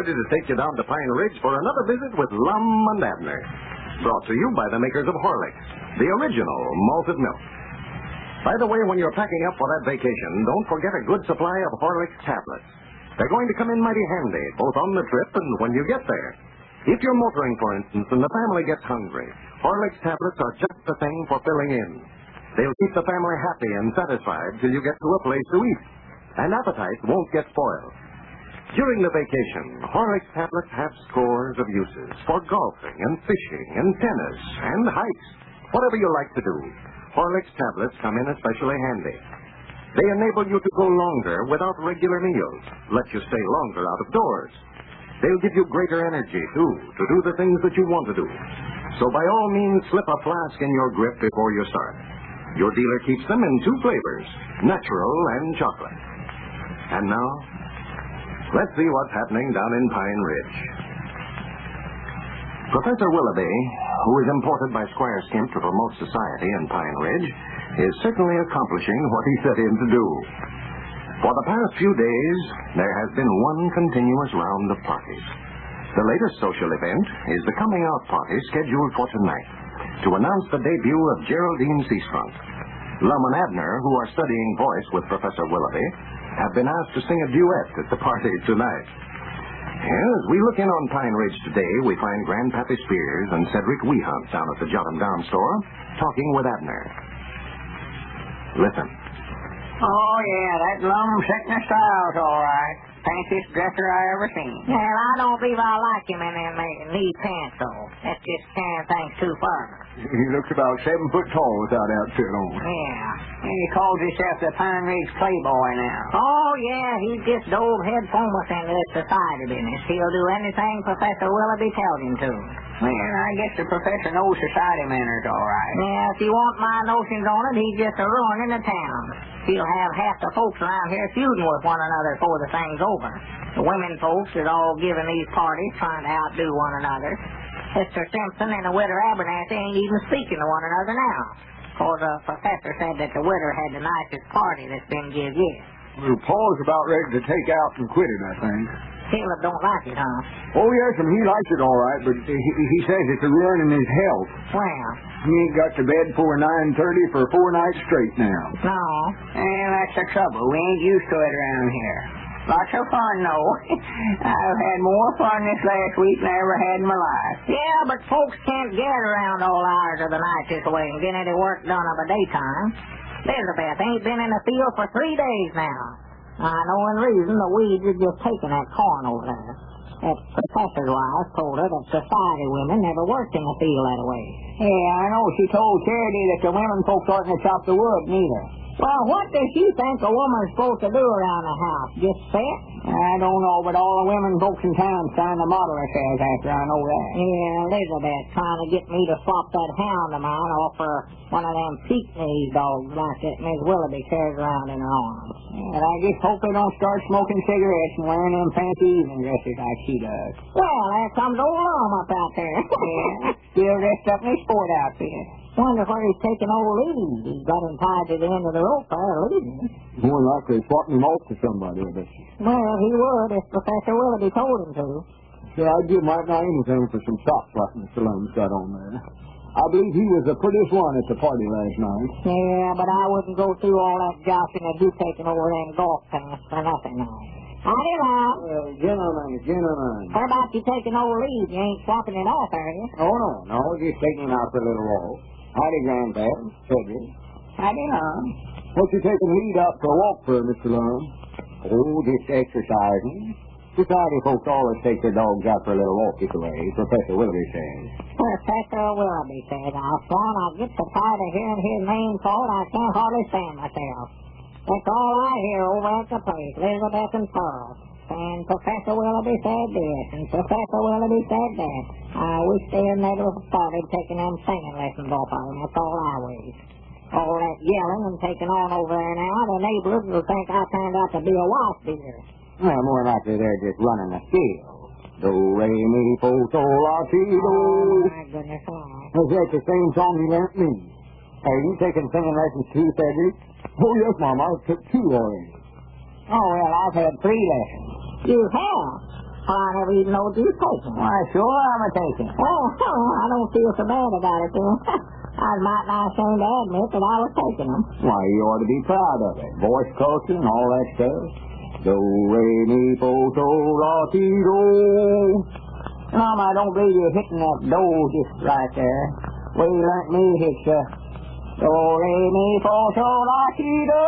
ready to take you down to Pine Ridge for another visit with Lum and Abner. Brought to you by the makers of Horlicks, the original malted milk. By the way, when you're packing up for that vacation, don't forget a good supply of Horlicks tablets. They're going to come in mighty handy, both on the trip and when you get there. If you're motoring, for instance, and the family gets hungry, Horlicks tablets are just the thing for filling in. They'll keep the family happy and satisfied till you get to a place to eat. And appetite won't get spoiled. During the vacation, Horlicks tablets have scores of uses for golfing and fishing and tennis and hikes. Whatever you like to do, Horlicks tablets come in especially handy. They enable you to go longer without regular meals, let you stay longer out of doors. They'll give you greater energy, too, to do the things that you want to do. So by all means, slip a flask in your grip before you start. Your dealer keeps them in two flavors, natural and chocolate. And now, let's see what's happening down in Pine Ridge. Professor Willoughby, who is imported by Squire Skimp to promote society in Pine Ridge, is certainly accomplishing what he set in to do. For the past few days, there has been one continuous round of parties. The latest social event is the coming-out party scheduled for tonight to announce the debut of Geraldine Seastrunk. Lum and Abner, who are studying voice with Professor Willoughby, have been asked to sing a duet at the party tonight. As we look in on Pine Ridge today, we find Grandpappy Spears and Cedric Weehunt down at the Jot 'em Down store talking with Abner. Listen. Oh, yeah, that Lum setting the style's all right. Fanciest dresser I ever seen. Well, I don't believe I like him in them knee pants, though. That's just carrying things too far. He looks about 7 foot tall without outfit on. Yeah. And he calls himself the Pine Ridge Playboy now. Oh, yeah, he's just dove head foremost into this society business. He'll do anything Professor Willoughby tells him to. Well, I guess the professor knows society manners all right. Yeah, if you want my notions on it, he's just a ruining the town. He'll have half the folks around here feuding with one another before the thing's over. The women folks is all giving these parties, trying to outdo one another. Mr. Simpson and the widow Abernathy ain't even speaking to one another now. For the professor said that the widow had the nicest party that's been give yet. Well, Paul's about ready to take out and quit it, I think. Caleb don't like it, huh? Oh, yes, and he likes it all right, but he says it's ruining his health. Well, He ain't got to bed before 9:30 for 4 nights straight now. no. And that's the trouble. We ain't used to it around here. Lots of fun, though. I've had more fun this last week than I ever had in my life. Yeah, but folks can't get around all hours of the night this way and get any work done of a daytime. Elizabeth ain't been in the field for 3 days now. I know in reason the weeds are just taking that corn over there. That professor's wife told her that society women never worked in the field that way. Yeah, I know. She told Charity that the women folks oughtn't to chop the wood, neither. Well, what does she think a woman's supposed to do around the house? Just sit? I don't know, but all the women folks in town signed the model themselves after I know that. Yeah, Elizabeth trying to get me to swap that hound of mine off for one of them Pekingese dogs like that Miss Willoughby carries around in her arms. And I just hope they don't start smoking cigarettes and wearing them fancy evening dresses like she does. Well, there comes old Lum up out there. Yeah, still dressed up in his sport outfit. Wonder where he's taking old Lee. He's got him tied to the end of the rope there, leading. More likely swapping him off to somebody, I bet you. Well, he would if Professor Willoughby told him to. Yeah, I'd give right now anything for some socks like Mr. Lum's got on there. I believe he was the prettiest one at the party last night. Yeah, but I wouldn't go through all that joshing of you taking over them golf pants for nothing now. Howdy, Lum. Gentlemen. What about you taking old Lee? You ain't swapping it off, are you? Oh, no, just taking him out for a little walk. Howdy, Granddad. Cedric. Howdy, Lum. What you taking Lead out for a walk for, Mr. Lum? Oh, just exercising. Society folks always take their dogs out for a little walk this way, Professor Willoughby says. Professor Willoughby says, I'll swan, I get so tired of hearing his name called, I can't hardly stand myself. That's all I hear over at the place, Elizabeth and Pearl. And Professor Willoughby said this, and Professor Willoughby said that. I wish they had never started taking them singing lessons off of them. That's all I wish. All that yelling and taking on over there now, the neighbors will think I turned out to be a wife beater. Well, more likely they're just running a scale. Do, re, mi, fo, sol, la, si, do. Oh, my goodness, why? Was that the same song you learnt me? Are you taking singing lessons too, Cedric? Oh, yes, Mom. I took 2 already. Oh, well, I've had 3 lessons. You have? Well, I never even knowed you was taking it. Why, sure I'm a taking it. Well, I don't feel so bad about it then. I was mighty not ashamed to admit that I was taking them. Why, you ought to be proud of it. Voice culture and all that stuff. Do, re, mi, fo, sol, la, ti, do. Mom, I don't believe you're hitting that do just right there. We learnt me hit do, re, mi, fo, sol, la, ti, do.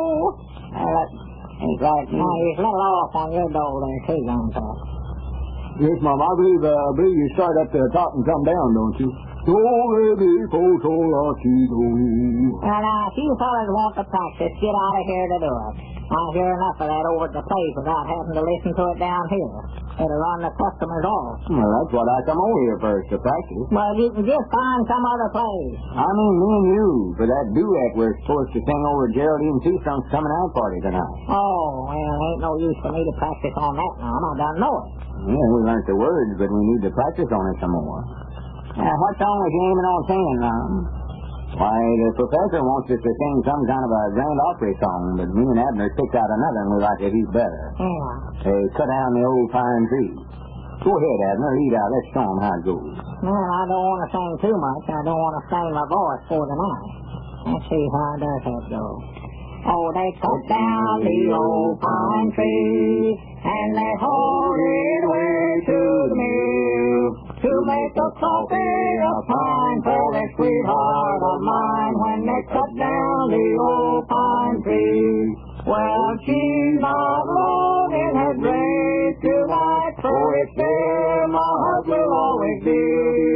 That ain't right. Now, you're a little off on your dole there, too, young fellow. Yes, Mom, I believe you start up to the top and come down, don't you? Do, re, mi, fo, sol, la, ti, do. Well, now, if you fellas want to practice, get out of here to do it. I hear enough of that over at the place without having to listen to it down here. It'll run the customers off. Well, that's what I come over here first, to practice. Well, you can just find some other place. I mean, me and you, for that duet we're supposed to sing over at Geraldine Season's coming out party tonight. Oh, well, ain't no use for me to practice on that now. I done know it. Yeah, we learned the words, but we need to practice on it some more. What song was you aiming on singing, Mom? Why, the professor wants us to sing some kind of a Grand Opry song, but me and Abner picked out another and we like it heap better. Yeah. They cut down the old pine tree. Go ahead, Abner, lead out. Let's show 'em how it goes. Well, I don't want to sing too much. I don't want to strain my voice for the night. Let's see how does that go. Oh, they cut down the old pine tree, and they hauled it away to the mill to make a coffee of pine for that sweetheart of mine. When they cut down the old pine tree, well, she's not alone in her grave tonight, for it's there my heart will always be.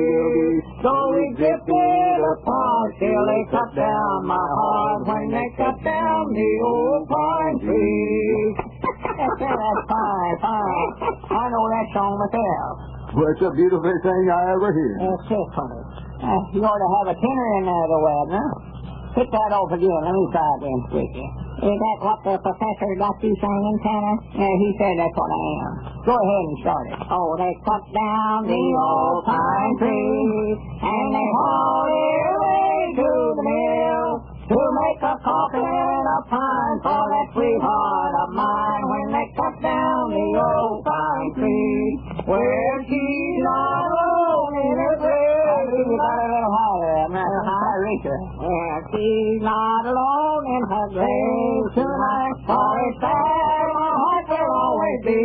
So we drifted apart till they cut down my heart when they cut down the old pine tree. That's fine, fine. I know that song myself. Well, it's the beautifulest thing I ever heard. It's so funny. You ought to have a tenor in there, though, Abner. Pick that off again. Let me try it then, quickly. Is that what the professor got you singing, Tanner? Yeah, he said that's what I am. Go ahead and start it. Oh, they cut down the old pine tree, and they hauled it away to the mill to make a coffin of pine for that sweetheart of mine. When they cut down the old pine tree, where she's not alone in her grave. You got a little higher, Abner. High reacher. Where she's not alone in her grave tonight, for it's there my heart will always be.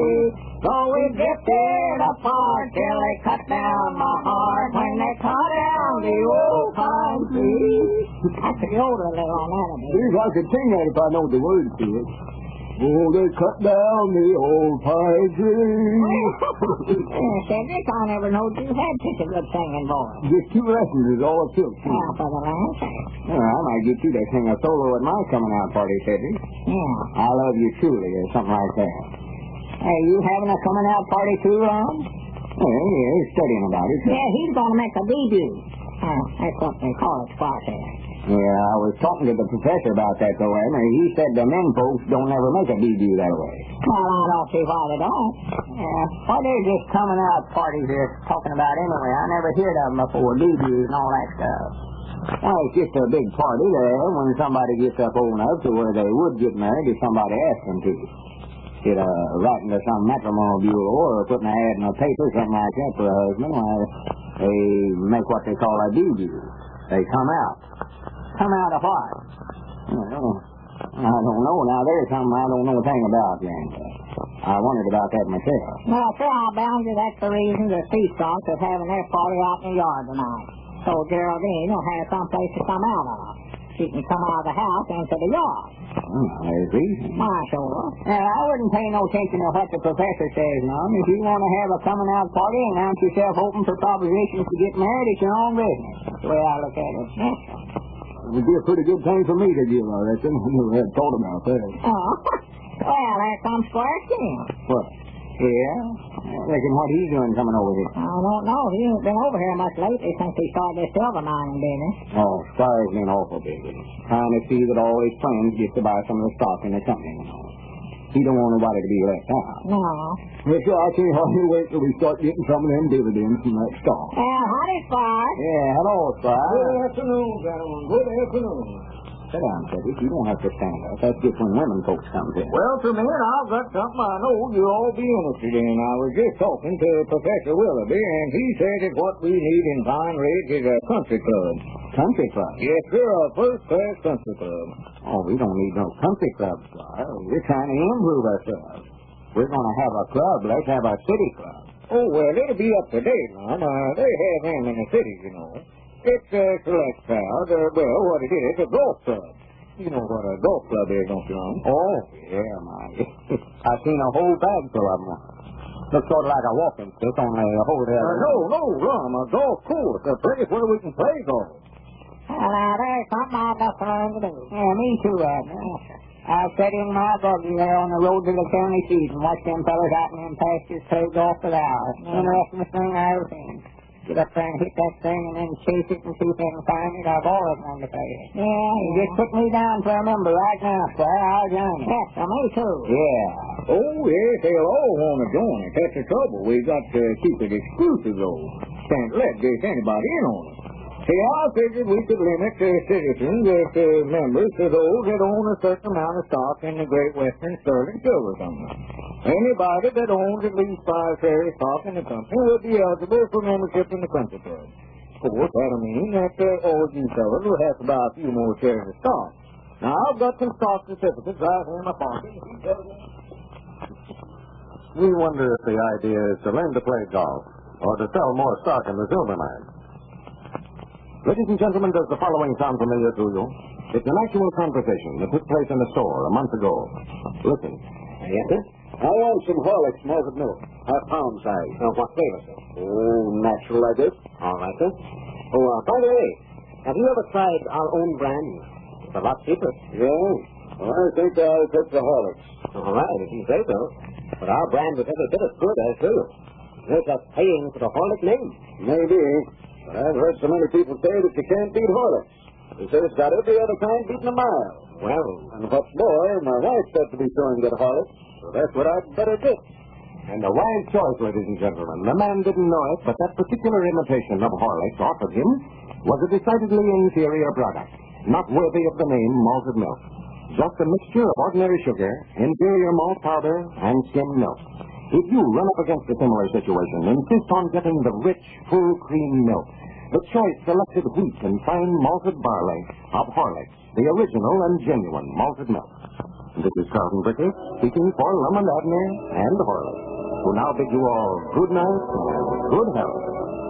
So we drifted apart till they cut down my heart when they cut down the old pine tree. I could yodel a little on that a bit. If I could sing that if I know the words to it. Oh, they cut down the old pine tree. Cedric, I never knowed you had such a good singing voice. Just 2 lessons is all it took. Yeah, for the land's sake. Well, I might get you to sing a solo at my coming out party, Cedric. Yeah. I love you truly, or something like that. Hey, you having a coming out party too, Ron? Well, yeah, he's studying about it. Yeah, he's going to make a debut. That's what they call it, Spark there. Yeah, I was talking to the professor about that, though, Abner. He said the men folks don't ever make a debut that way. Well, I don't see why they don't. Yeah. What is this coming out parties they're talking about anyway? I never heard of them before, debuts and all that stuff. Well, it's just a big party there when somebody gets up old enough to where they would get married if somebody asked them to. Get writing to some matrimonial bureau or putting an ad in a paper, something like that for a husband, why they make what they call a debut. They come out. Come out of what? Well, I don't know. Now, there's something I don't know a thing about, then. I wondered about that myself. Well, sir, I'll bound you that's the reason the Season's is having their party out in the yard tonight. So Geraldine will have some place to come out of. She can come out of the house into the yard. There's reason. Why, sure. I wouldn't pay no attention to what the professor says, Mom. If you want to have a coming out party and announce yourself open for propositions to get married, it's your own business. That's the way I look at it. Yes, sir. It would be a pretty good thing for me to give, I reckon. I never had thought about that. Oh, well, there comes Squire Skin. What? Yeah? I reckon what he's doing coming over here. I don't know. He ain't been over here much lately since he started this silver mining business. Oh, Squire's been awful busy. Trying to see that all his friends get to buy some of the stock in the company. He don't want nobody to be left out. No. Yes, sir, I can't hardly wait till we start getting some of them dividends from that stock. Well, howdy, Squire. Yeah, hello, Squire. Good afternoon, gentlemen. Good afternoon. Sit down, Teddy. You don't have to stand up. That's just when women folks come in. Well, for a minute, I've got something I know you'll all be interested in. I was just talking to Professor Willoughby, and he said that what we need in Pine Ridge is a country club. Country club? Yes, sir, a first-class country club. Oh, we don't need no country club, sir. We're trying to improve ourselves. We're going to have a club. Let's have a city club. Oh, well, it'll be up to date, Mom. They have them in the cities, you know. It's a select crowd. Well, what it is, a golf club. You know what a golf club is, don't you, Mom? Oh, yeah, my. I've seen a whole bag full of them. Looks sort of like a walking stick, only a whole head. No, Rum, a golf course. A place where we can play golf. Well, now, there's something I've got to learn to do. Yeah, me too, Abner. I've sat in my buggy there on the road to the county seat and watched them fellas out in them pastures play golf for hours. Interesting thing I ever seen. Get up there and hit that thing and then chase it and see if they can find it. I've always wanted to play it. Yeah. You just put me down for a member right now, sir. I'll join you. Yes, me too. Yeah. Oh, yes, they'll all want to join it. That's the trouble. We've got to keep it exclusive, though. Can't let just anybody in on it. See, I figured we could limit citizens as members to those that own a certain amount of stock in the Great Western Sterling Silver Company. Anybody that owns at least 5 shares of stock in the company will be eligible for membership in the country club. Of course, that'll mean that all you fellas will have to buy a few more shares of stock. Now, I've got some stock certificates right here in my pocket. We wonder if the idea is to learn to play golf or to sell more stock in the silver mine. Ladies and gentlemen, does the following sound familiar to you? It's an actual conversation that took place in a store a month ago. Listen. Yes, sir? I want some Horlicks malted milk. Pound size. What flavor, sir? Oh, natural, I guess. All right, sir. Oh, by the way, have you ever tried our own brand? It's a lot cheaper. Yeah? Well, I think I'll take the Horlicks. All right, if you say so. But our brand is every bit as good as yours. You're just paying for the Horlick name. Maybe. But I've heard so many people say that you can't beat Horlicks. They say it's got every other kind beaten a mile. Well, and what's more, my wife's got to be showing that Horlicks, so that's what I'd better get. And a wise choice, ladies and gentlemen. The man didn't know it, but that particular imitation of Horlicks offered him was a decidedly inferior product, not worthy of the name malted milk. Just a mixture of ordinary sugar, inferior malt powder, and skim milk. If you run up against a similar situation, insist on getting the rich, full cream milk, the choice selected wheat and fine malted barley of Horlicks, the original and genuine malted milk. This is Carlton Bricker speaking for Lum and Abner and Horlicks, who now bid you all good night and good health.